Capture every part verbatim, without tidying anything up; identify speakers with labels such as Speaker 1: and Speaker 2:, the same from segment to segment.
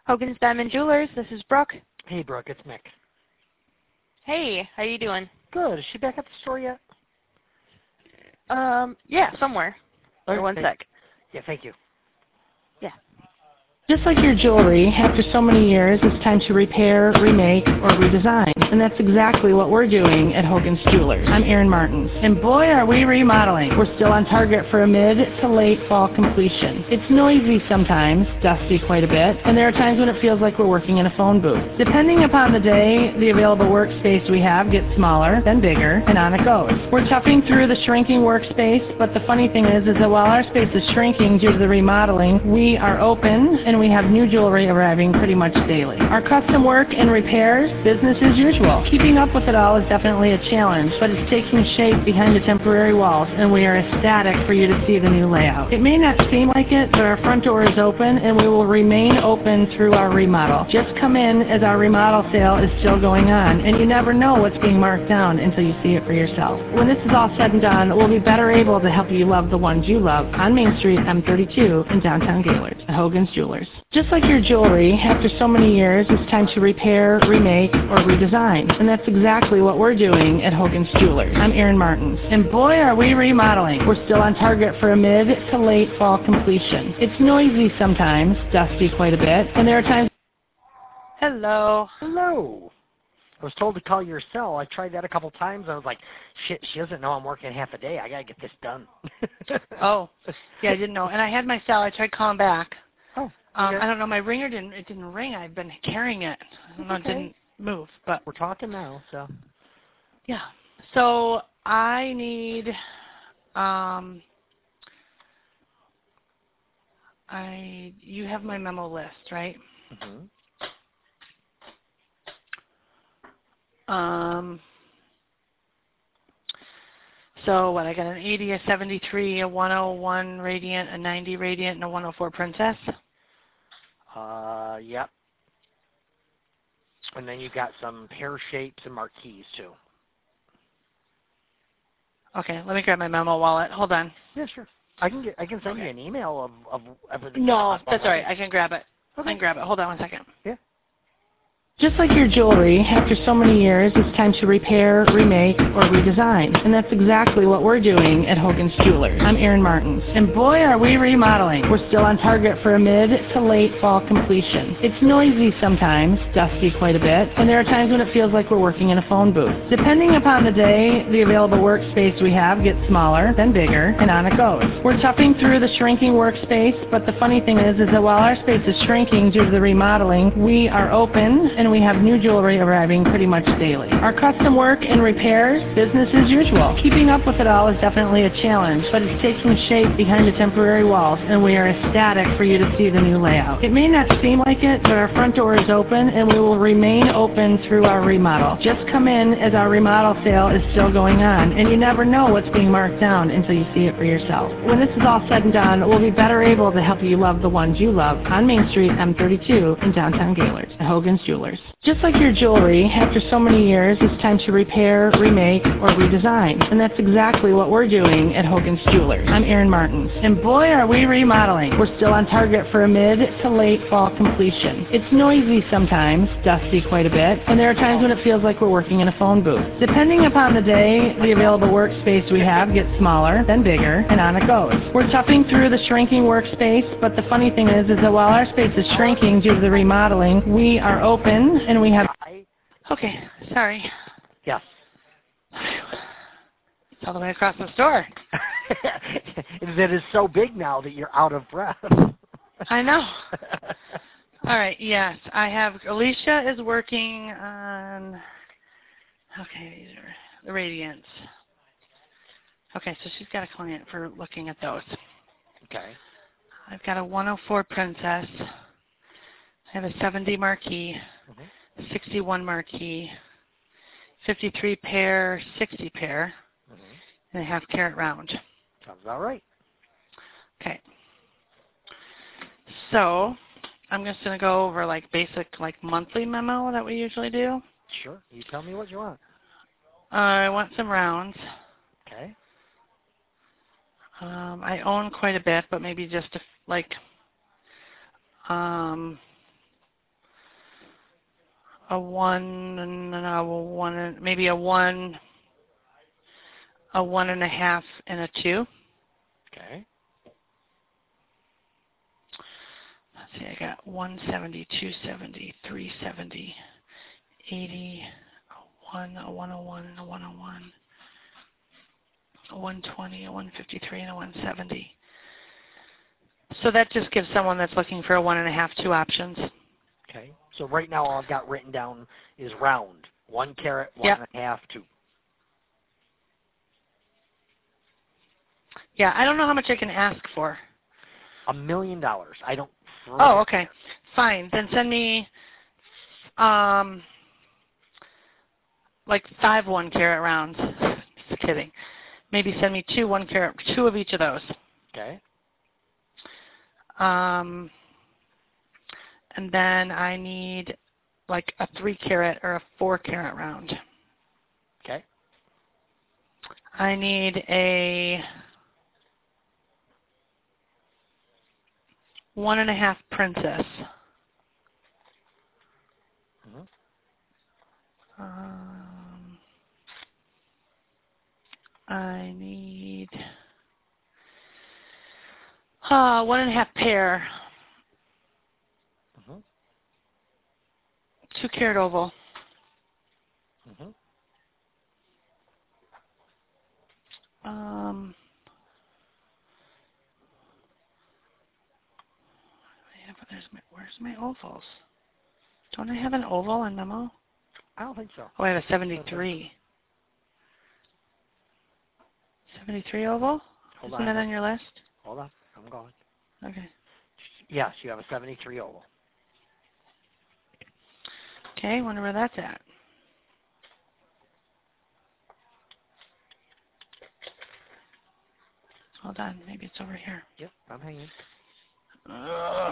Speaker 1: Hogan's Diamond Jewelers, this is Brooke.
Speaker 2: Hey, Brooke, it's Mick.
Speaker 1: Hey, how you doing?
Speaker 2: Good. Is she back at the store yet?
Speaker 1: Um, yeah, somewhere.
Speaker 2: Okay.
Speaker 1: For one sec.
Speaker 2: Yeah, thank you.
Speaker 1: Yeah.
Speaker 3: Just like your jewelry, after so many years, it's time to repair, remake, or redesign. And that's exactly what we're doing at Hogan's Jewelers. I'm Erin Martins. And boy, are we remodeling. We're still on target for a mid to late fall completion. It's noisy sometimes, dusty quite a bit, and there are times when it feels like we're working in a phone booth. Depending upon the day, the available workspace we have gets smaller, then bigger, and on it goes. We're toughing through the shrinking workspace, but the funny thing is, is that while our space is shrinking due to the remodeling, we are open, and we have new jewelry arriving pretty much daily. Our custom work and repairs, business as usual. Keeping up with it all is definitely a challenge, but it's taking shape behind the temporary walls, and we are ecstatic for you to see the new layout. It may not seem like it, but our front door is open, and we will remain open through our remodel. Just come in, as our remodel sale is still going on, and you never know what's being marked down until you see it for yourself. When this is all said and done, we'll be better able to help you love the ones you love on Main Street, M thirty-two, in downtown Gaylord, at Hogan's Jewelers. Just like your jewelry, after so many years, it's time to repair, remake, or redesign. And that's exactly what we're doing at Hogan's Jewelers. I'm Erin Martins. And boy, are we remodeling. We're still on target for a mid to late fall completion. It's noisy sometimes, dusty quite a bit, and there are times...
Speaker 1: Hello.
Speaker 2: Hello. I was told to call your cell. I tried that a couple times. I was like, shit, she doesn't know I'm working half a day. I got to get this done.
Speaker 3: Oh, yeah, I didn't know. And I had my cell. I tried calling back.
Speaker 2: Oh.
Speaker 3: Um,
Speaker 2: Okay.
Speaker 3: I don't know. My ringer didn't. It didn't ring. I've been carrying it. I don't know.
Speaker 2: Okay.
Speaker 3: It didn't move. But
Speaker 2: we're talking now, so.
Speaker 3: Yeah. So I need. Um. I. You have my memo list, right?
Speaker 2: Mm-hmm.
Speaker 3: Um. So what? I got an eighty, a seventy-three, a one oh one Radiant, a ninety Radiant, and a one oh four Princess.
Speaker 2: Uh, yep. And then you got some pear shapes and marquees too.
Speaker 3: Okay, let me grab my memo wallet. Hold on.
Speaker 2: Yeah, sure. I can get. I can send
Speaker 3: Okay.
Speaker 2: you an email of of everything.
Speaker 3: No, that's all right. I can grab it.
Speaker 2: Okay.
Speaker 3: I can grab it. Hold on one second.
Speaker 2: Yeah.
Speaker 3: Just like your jewelry, after so many years, it's time to repair, remake, or redesign. And that's exactly what we're doing at Hogan's Jewelers. I'm Erin Martins. And boy, are we remodeling. We're still on target for a mid to late fall completion. It's noisy sometimes, dusty quite a bit, and there are times when it feels like we're working in a phone booth. Depending upon the day, the available workspace we have gets smaller, then bigger, and on it goes. We're toughing through the shrinking workspace, but the funny thing is, is that while our space is shrinking due to the remodeling, we are open, and we have new jewelry arriving pretty much daily. Our custom work and repairs, business as usual. Keeping up with it all is definitely a challenge, but it's taking shape behind the temporary walls, and we are ecstatic for you to see the new layout. It may not seem like it, but our front door is open, and we will remain open through our remodel. Just come in, as our remodel sale is still going on, and you never know what's being marked down until you see it for yourself. When this is all said and done, we'll be better able to help you love the ones you love on Main Street, M thirty-two, in downtown Gaylord, at Hogan's Jewelers. Just like your jewelry, after so many years, it's time to repair, remake, or redesign. And that's exactly what we're doing at Hogan's Jewelers. I'm Erin Martins. And boy, are we remodeling. We're still on target for a mid to late fall completion. It's noisy sometimes, dusty quite a bit, and there are times when it feels like we're working in a phone booth. Depending upon the day, the available workspace we have gets smaller, then bigger, and on it goes. We're toughing through the shrinking workspace, but the funny thing is, is that while our space is shrinking due to the remodeling, we are open, and we have... Okay, sorry.
Speaker 2: Yes.
Speaker 3: It's all the way across the store.
Speaker 2: That is so big now that you're out of breath.
Speaker 3: I know. All right, yes. I have... Alicia is working on... Okay, these are the Radiants. Okay, so she's got a client for looking at those.
Speaker 2: Okay.
Speaker 3: I've got a one oh four Princess. I have a seventy Marquee. Mm-hmm. sixty-one Marquee. fifty-three pair, sixty pair. Mm-hmm. And a half carat round.
Speaker 2: Sounds about right.
Speaker 3: Okay. So, I'm just going to go over like basic like monthly memo that we usually do.
Speaker 2: Sure. You tell me what you want.
Speaker 3: Uh, I want some rounds.
Speaker 2: Okay.
Speaker 3: Um, I own quite a bit, but maybe just a, like, um, a one and a one, and- maybe a one, a one and a half, and a two.
Speaker 2: Okay.
Speaker 3: Let's see, I got one seventy, two seventy, three seventy, eighty, a one, a one oh one, and a one oh one, a one twenty, a one fifty-three, and a one seventy. So that just gives someone that's looking for a one and a half, two options.
Speaker 2: Okay. So right now all I've got written down is round. One carat, one
Speaker 3: Yep.
Speaker 2: and a half, two.
Speaker 3: Yeah, I don't know how much I can ask for.
Speaker 2: A million dollars. I don't.
Speaker 3: Oh, okay. Fine. Then send me um, like five one carat rounds. Just kidding. Maybe send me two one carat, two of each of those.
Speaker 2: Okay.
Speaker 3: Um, and then I need like a three carat or a four carat round.
Speaker 2: Okay.
Speaker 3: I need a one and a half princess.
Speaker 2: Mm-hmm.
Speaker 3: Um, I need uh, one and a half pair,
Speaker 2: Mm-hmm.
Speaker 3: two carat oval,
Speaker 2: Mm-hmm.
Speaker 3: um, yeah, but there's my, where's my ovals? Don't I have an oval on memo?
Speaker 2: I don't think so.
Speaker 3: Oh, I have a seventy-three. seventy-three oval?
Speaker 2: Hold
Speaker 3: Isn't
Speaker 2: on.
Speaker 3: that on your list?
Speaker 2: Hold on. I'm going.
Speaker 3: Okay.
Speaker 2: Yes, you have a seventy-three oval.
Speaker 3: Okay, wonder where that's at. Hold on, maybe it's over here.
Speaker 2: Yep, I'm hanging.
Speaker 3: Ugh.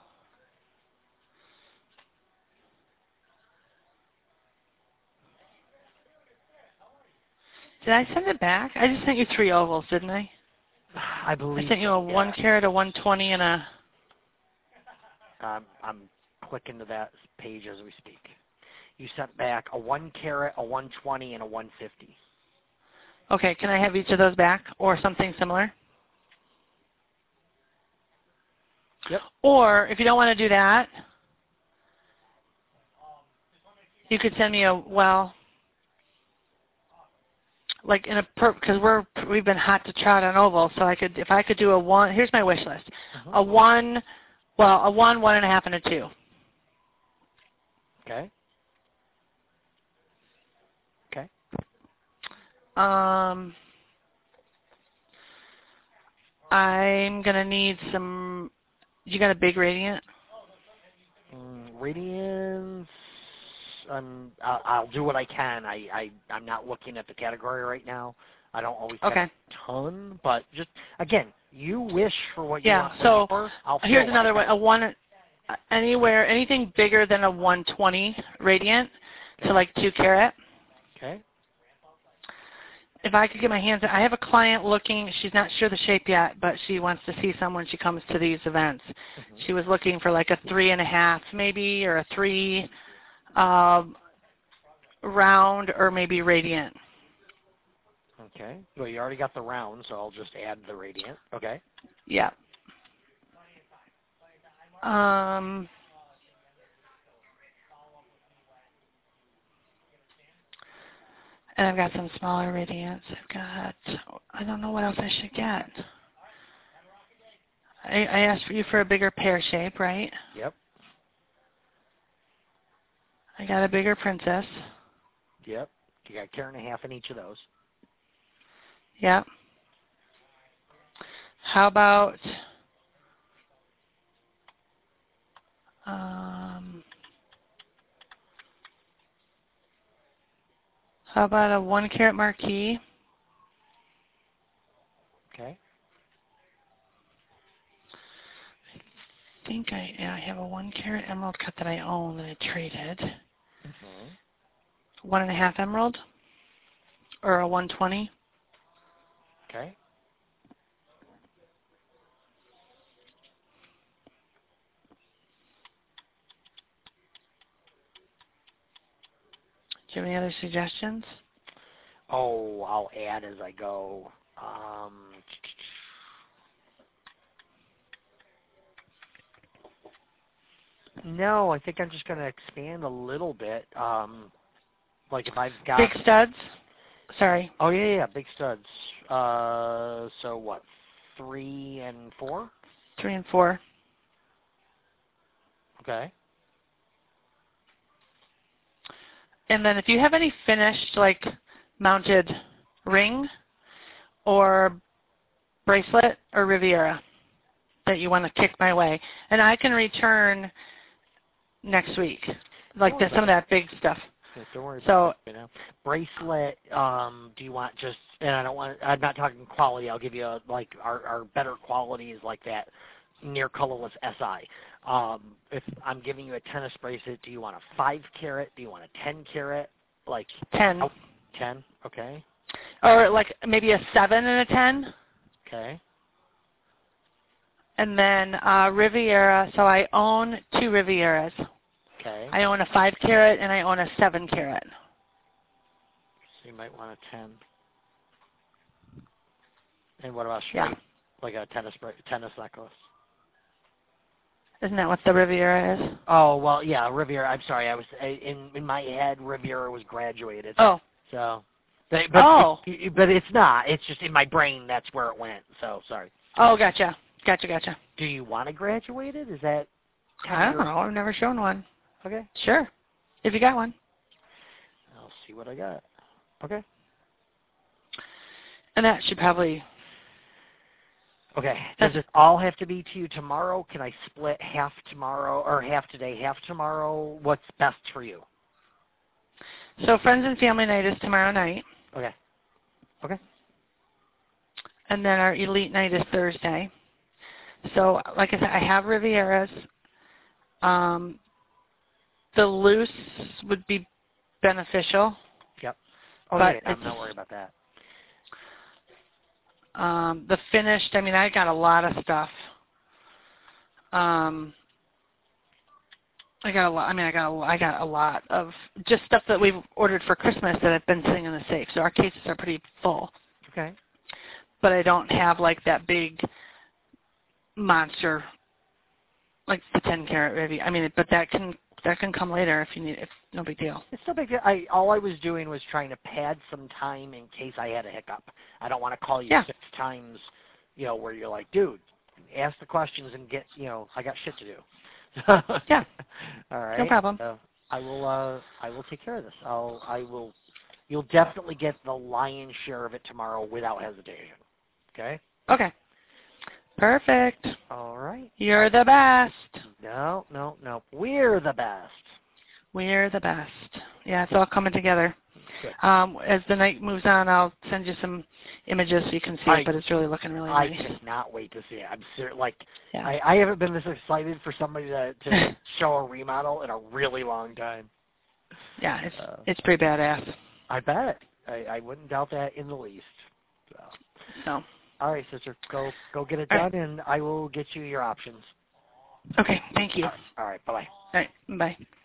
Speaker 3: Did I send it back? I just sent you three ovals, didn't I?
Speaker 2: I believe
Speaker 3: I sent you
Speaker 2: so,
Speaker 3: a one
Speaker 2: yeah.
Speaker 3: carat, a one twenty, and a...
Speaker 2: Um, I'm clicking to that page as we speak. You sent back a one carat, a one twenty, and a one fifty.
Speaker 3: Okay, can I have each of those back or something similar?
Speaker 2: Yep.
Speaker 3: Or if you don't want to do that, you could send me a, well, like in a, because we're, we've been hot to trot on oval, so I could, if I could do a one, here's my wish list.
Speaker 2: Mm-hmm.
Speaker 3: A one, well, a one, one and a half, and a two.
Speaker 2: Okay. Okay.
Speaker 3: Um, I'm going to need some, you got a big radiant?
Speaker 2: Mm, radiance. Um, I'll, I'll do what I can. I, I, I'm not looking at the category right now. I don't always have
Speaker 3: Okay.
Speaker 2: a ton, but just, again, you wish for what you
Speaker 3: Yeah,
Speaker 2: want to
Speaker 3: so
Speaker 2: offer. I'll
Speaker 3: here's
Speaker 2: fill what I
Speaker 3: another one,
Speaker 2: can.
Speaker 3: a one, anywhere, anything bigger than a one twenty radiant, so like two carat.
Speaker 2: Okay.
Speaker 3: If I could get my hands, I have a client looking, she's not sure the shape yet, but she wants to see some when she comes to these events.
Speaker 2: Mm-hmm.
Speaker 3: She was looking for like a three and a half maybe, or a three um, round, or maybe radiant.
Speaker 2: Okay. Well, you already got the round, so I'll just add the radiant. Okay.
Speaker 3: Yeah. Um, and I've got some smaller radiants. I've got, I don't know what else I should get. I, I asked for you for a bigger pear shape, right?
Speaker 2: Yep.
Speaker 3: I got a bigger princess.
Speaker 2: Yep. You got a carat and a half in each of those.
Speaker 3: Yep. How about um, how about a one carat marquee?
Speaker 2: Okay.
Speaker 3: I think I yeah, I have a one carat emerald cut that I own that I traded.
Speaker 2: Mm-hmm.
Speaker 3: One and a half emerald, or a one twenty.
Speaker 2: Okay.
Speaker 3: Do you have any other suggestions?
Speaker 2: Oh, I'll add as I go. Um, no, I think I'm just going to expand a little bit. Um, like if I've got...
Speaker 3: Big studs? Sorry.
Speaker 2: Oh, yeah, yeah, big studs. Uh, so what, three and four?
Speaker 3: Three and four.
Speaker 2: Okay.
Speaker 3: And then if you have any finished, like, mounted ring or bracelet or Riviera that you want to kick my way, and I can return next week, like the, some of that big stuff.
Speaker 2: Yeah, don't worry
Speaker 3: So,
Speaker 2: about that, you know. Bracelet, um, do you want just, and I don't want, I'm not talking quality, I'll give you, a, like, our, our better quality is like that near colorless S I. Um, if I'm giving you a tennis bracelet, do you want a five carat? Do you want a ten carat? Like
Speaker 3: ten.
Speaker 2: Oh, ten, okay.
Speaker 3: Or like maybe a seven and a ten.
Speaker 2: Okay.
Speaker 3: And then uh, Riviera, so I own two Rivieras.
Speaker 2: Okay.
Speaker 3: I own a five carat and I own a seven carat.
Speaker 2: So you might want a ten. And what about straight?
Speaker 3: Yeah.
Speaker 2: Like a tennis bra- tennis necklace?
Speaker 3: Isn't that what the Riviera is?
Speaker 2: Oh, well, yeah, Riviera. I'm sorry. I was in in my head, Riviera was graduated.
Speaker 3: Oh.
Speaker 2: So, but, but,
Speaker 3: Oh.
Speaker 2: it, but it's not. It's just in my brain. That's where it went. So, sorry.
Speaker 3: Oh, gotcha. Gotcha, gotcha.
Speaker 2: Do you want to graduate it? Is that?
Speaker 3: I don't know. I've never shown one.
Speaker 2: Okay.
Speaker 3: Sure. If you got one.
Speaker 2: I'll see what I got. Okay.
Speaker 3: And that should probably...
Speaker 2: Okay. Does it all have to be to you tomorrow? Can I split half tomorrow or half today, half tomorrow? What's best for you?
Speaker 3: So Friends and Family Night is tomorrow night.
Speaker 2: Okay. Okay.
Speaker 3: And then our Elite Night is Thursday. So, like I said, I have Rivieras. Um, the loose would be beneficial.
Speaker 2: Yep.
Speaker 3: But
Speaker 2: Okay, I'm not worried about that.
Speaker 3: Um, the finished, I mean, I got a lot of stuff. Um, I got a lot. I mean, I got a, I got a lot of just stuff that we've ordered for Christmas that have been sitting in the safe. So our cases are pretty full.
Speaker 2: Okay.
Speaker 3: But I don't have like that big monster, like the ten carat Rivi. I mean, but that can that can come later if you need. If no big deal.
Speaker 2: It's no big deal. I all I was doing was trying to pad some time in case I had a hiccup. I don't want to call you
Speaker 3: Yeah.
Speaker 2: six times, you know, where you're like, dude, ask the questions and get, you know, I got shit to do.
Speaker 3: Yeah.
Speaker 2: All right.
Speaker 3: No problem.
Speaker 2: So I will. Uh, I will take care of this. I'll. I will. You'll definitely get the lion's share of it tomorrow without hesitation. Okay.
Speaker 3: Okay. Perfect.
Speaker 2: All right.
Speaker 3: You're the best.
Speaker 2: No, no, no. We're the best.
Speaker 3: We're the best. Yeah, it's all coming together.
Speaker 2: Good.
Speaker 3: Um, as the night moves on, I'll send you some images so you can see
Speaker 2: I,
Speaker 3: it, but it's really looking really
Speaker 2: I
Speaker 3: nice.
Speaker 2: cannot wait to see it. I'm ser- like,
Speaker 3: Yeah.
Speaker 2: I, I haven't been this excited for somebody to, to show a remodel in a really long time.
Speaker 3: Yeah, it's
Speaker 2: Uh,
Speaker 3: it's pretty badass.
Speaker 2: I bet. I, I wouldn't doubt that in the least. So.
Speaker 3: So,
Speaker 2: All right, sister, go go get it
Speaker 3: All
Speaker 2: done,
Speaker 3: right.
Speaker 2: and I will get you your options.
Speaker 3: okay, thank you.
Speaker 2: All right, bye bye.
Speaker 3: All right, bye.